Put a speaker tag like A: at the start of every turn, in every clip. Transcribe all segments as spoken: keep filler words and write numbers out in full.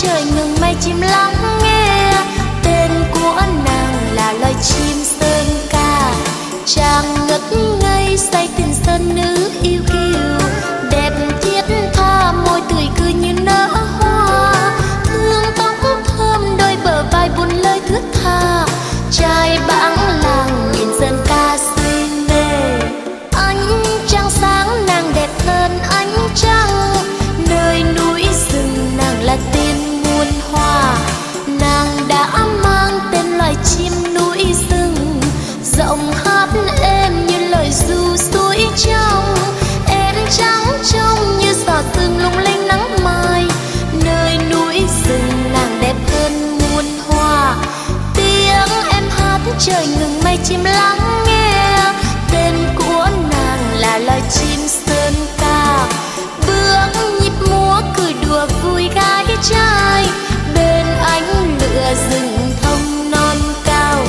A: trời ngừng mây chim lắng nghe. Tên của nàng là loài chim sơn ca, chàng ngất ngây say tình sơn nữ yêu kiều, đẹp thiết tha môi tươi cười như nở hoa, thương tóc thơm đôi bờ vai buồn lời thướt tha. Trai bãng làng nhìn dân ca say mê, ánh trăng sáng nàng đẹp hơn ánh trăng, nơi núi rừng nàng là tiên muôn hoa. Nàng đã mang tên loài chim núi rừng, giọng hát êm như lời ru suối trong, em trắng trông như giọt sương lung linh nắng mai, nơi núi rừng nàng đẹp hơn muôn hoa. Tiếng em hát trời ngừng mây chim lắng nghe, tên của nàng là loài chim sơn ca. Bước nhịp múa cười đùa vui gái trai, bên ánh lửa rừng thông non cao.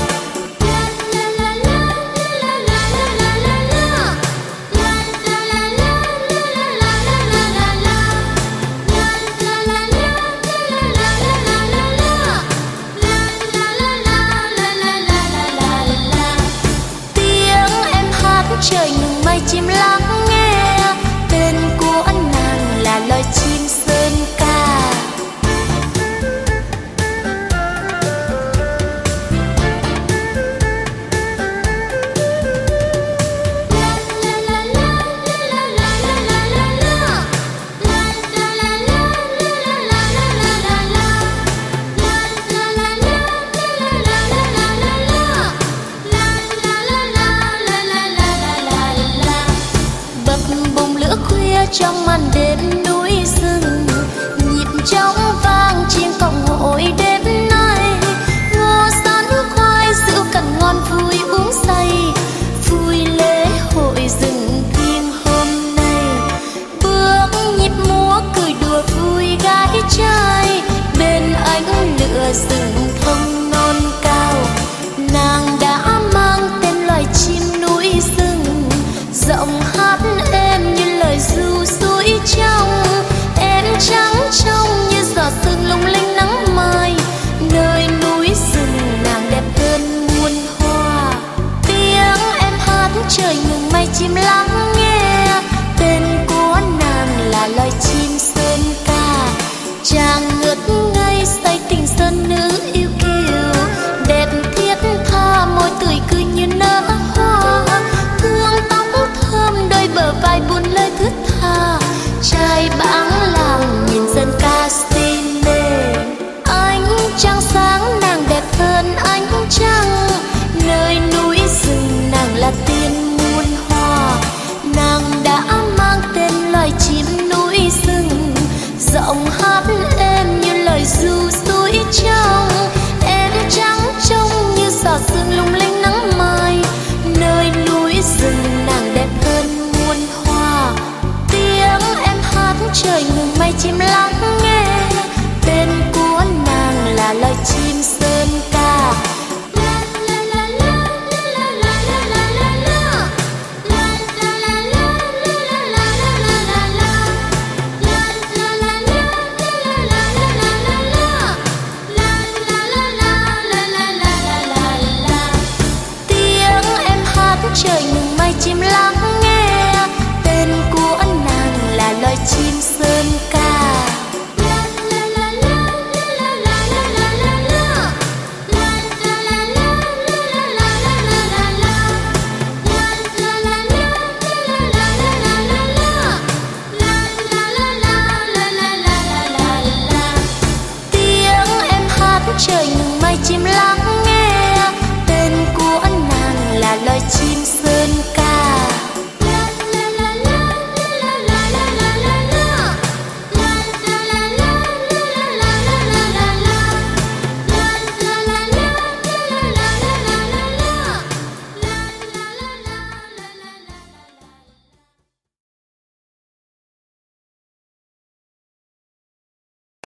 A: Trời ngừng mây chim lắng nghe, tên của nàng là loài chim sơn ca. Trong màn đêm núi rừng, nhịp trống vang chiêng cổng hội đêm nay, ngô sắn khoai rượu cần ngon vui uống say, vui lễ hội rừng thiêng hôm nay. Bước nhịp múa cười đùa vui gái trai, bên ánh lửa rừng thông non cao. Nàng đã mang tên loài chim núi rừng, giọng hát êm như lời ru suối trong, em trắng trông như giọt sương lung linh nắng mai, nơi núi rừng nàng đẹp hơn muôn hoa. Tiếng em hát trời ngừng mây chim lắng nghe, tên của nàng là loài chim sơn ca. Chàng ngất ngây say tình sơn nữ yêu kiều, đẹp thiết tha môi tươi cười như nở hoa, thương tóc thơm đôi bờ vai buồn lời thướt tha. Trai bãng làng nhìn dân ca say mê, ánh trăng sáng nàng đẹp hơn ánh trăng, nơi núi rừng nàng là tiên muôn hoa. Nàng đã mang tên loài chim núi rừng, giọng hát êm như lời ru suối trong, em trắng trông như giọt sương lung linh nắng mai, nơi núi rừng nàng đẹp hơn muôn hoa. Tiếng em hát trời ngừng mây chim lắng nghe, tên của nàng là loài chim sơn ca. Trời ngừng mây chim lắng nghe, tên của nàng là loài chim sơn ca. Tiếng em hát trời ngừng mây chim lắng